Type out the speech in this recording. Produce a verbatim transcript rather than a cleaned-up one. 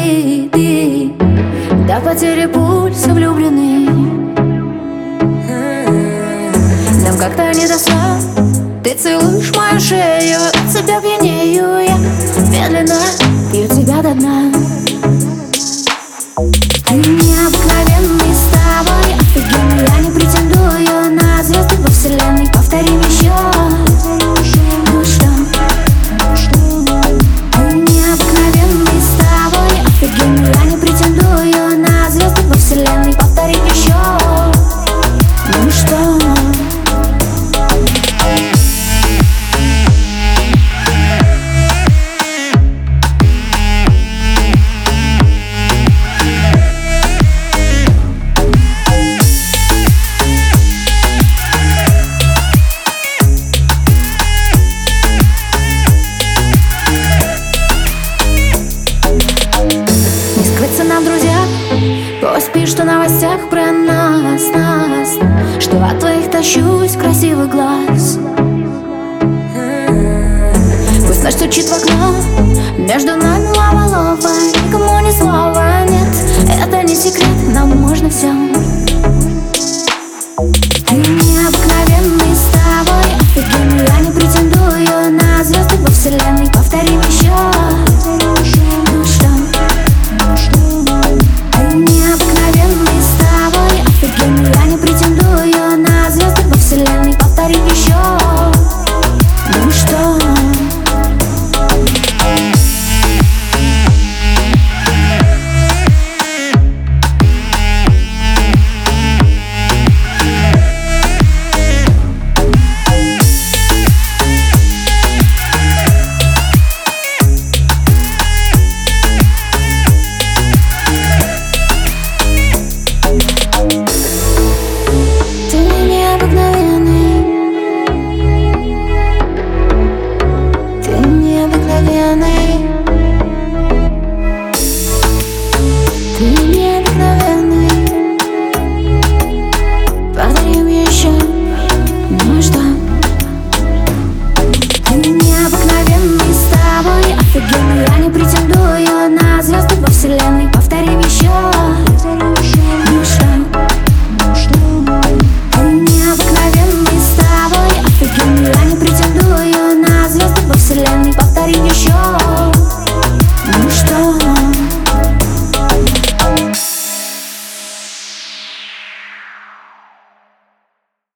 ты до потери пульса влюблены. Нам как-то не до сна. Ты целуешь мою шею, от тебя пьянею я. Медленно пью тебя до дна. Ты необыкновенный, с тобой офигенный. Я не претендую на звезды во вселенной. Повторим еще. Ну что? Ты необыкновенный, с тобой офигенный. Я не претендую на звезды во вселенной. Повторим еще. Ну что? Нам, друзья, пусть что в новостях про нас, нас, что от твоих тащусь красивый глаз. Пусть ночь стучит в окно, между нами лава-лова, никому ни слова нет. Это не секрет, нам можно все.